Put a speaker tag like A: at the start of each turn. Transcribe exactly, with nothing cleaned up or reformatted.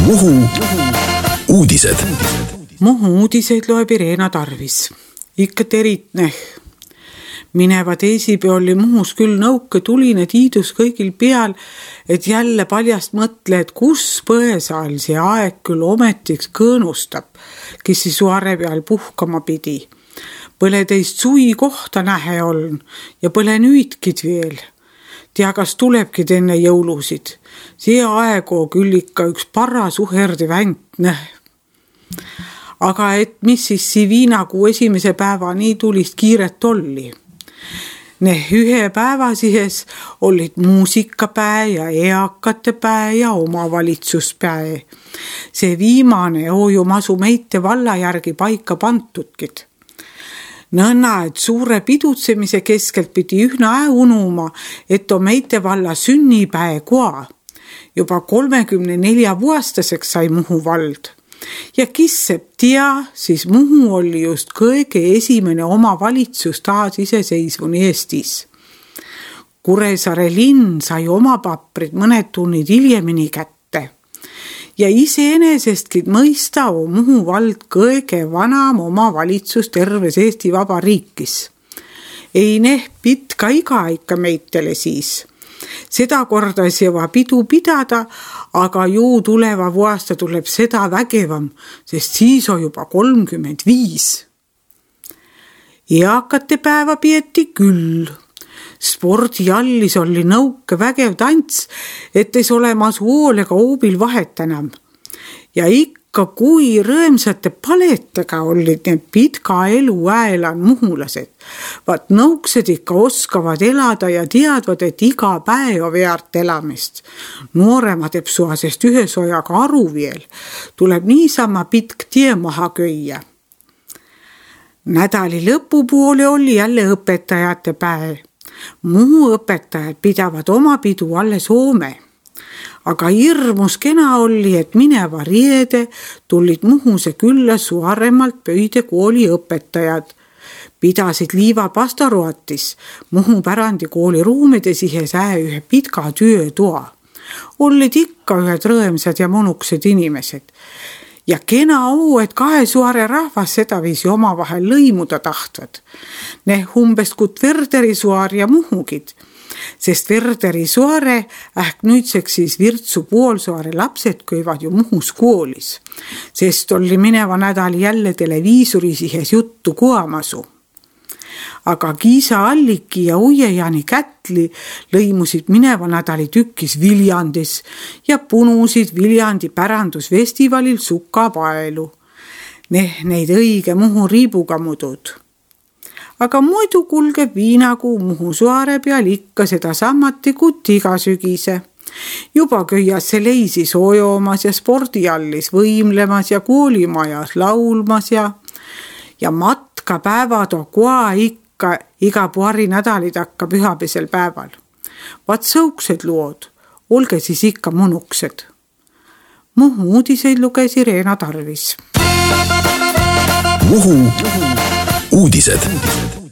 A: Muhu uudised.
B: Muhu uudiseid loeb Irena Tarvis. Ikka teritne. Mineva teisipäeval oli Muhus küll nõuke tuline tiidus kõigil peal, et jälle paljast mõtle, et kus põesaal see aeg küll ometiks kõõnustab, kes siis suare peal puhkama pidi. Põle teist sui kohta nähe oln ja põle nüüdkid veel. Tea, kas tulebki enne jõulusid. See aegu küll ikka üks paras uherdi vänt näh. Aga et mis siis siviinakuu esimese päeva nii tulist kiiret olli. Neh ühe päeva sihes olid muusikapäe ja eakate päe ja omavalitsuspäe. See viimane ooju masu meite valla järgi paika pantudkid. Nõnna, et suure pidutsemise keskelt pidi ühna ää unuma, et on meite valla sünnipäe koa. Juba kolmekümne nelja vuostaseks sai Muhu vald. Ja kisseb tea, siis Muhu oli just kõige esimene omavalitsus taas iseseisvun Eestis. Kuressaare linn sai oma paprid mõned tunnid hiljemini kätte. Ja iseenesestki mõista on Muhu vald kõige vanam omavalitsus terves Eesti Vabariikis. Ei neh pitka iga ikka meitele siis. Seda kordas jõva pidu pidada, aga ju tuleva vuosta tuleb seda vägevam, sest siis on juba kolmkümmend viis. Eakate päeva pieti küll. Spordiallis oli nõuke vägev tants, et ei olemas hoolega hoobil vahet enam. Ja ikka kui rõõmsate paletega olid need pitka elu äälan muhulased. Vaat nõuksed ikka oskavad elada ja teadvad, et iga päev väärt elamist. Noorema teeb suasest ühe sojaga aru veel. Tuleb niisama pitk tie maha köia. Nädali lõpupoole oli jälle õpetajate päev. Muhu õpetajad pidavad oma pidu alles hoome. Aga hirmus kena oli, et mineva riede tulid Muhuse külla suaremalt Pöide kooli õpetajad. Pidasid liiva pastaroatis Muhu pärandi kooli ruumide sihes ää ühe pitka töötoa. Olid ikka ühed rõõmsad ja monuksed inimesed. Ja kena oo, et kahe suare rahvas seda viisi oma vahel lõimuda tahtvad. Neh umbes kut Verderi suar ja Muhugid. Sest Verderi suare ähk nüüdseks siis Virtsu poolsuare lapsed köivad ju Muhus koolis. Sest oli mineva nädal jälle televiisuri sihes juttu kuamasu. Aga Kiisa Alliki ja Uiejani Kätli lõimusid mineva nädali tükkis Viljandis ja punusid Viljandi pärandusfestivalil sukapaelu. Neh neid õige Muhu riibuga mudud. Aga muidu kulgeb viinakuu Muhu suare peal ikka seda sammati kut iga sügise. Juba köias see leisi soojomas ja spordiallis võimlemas ja koolimajas laulmas ja, ja matkapäevad on koa ikka iga paari nädalit hakka pühapesel päeval. Vaat sõuksed lood, olge siis ikka monuksed. Muhu uudiseid luges Irena Tarvis.
A: Muhu uudised.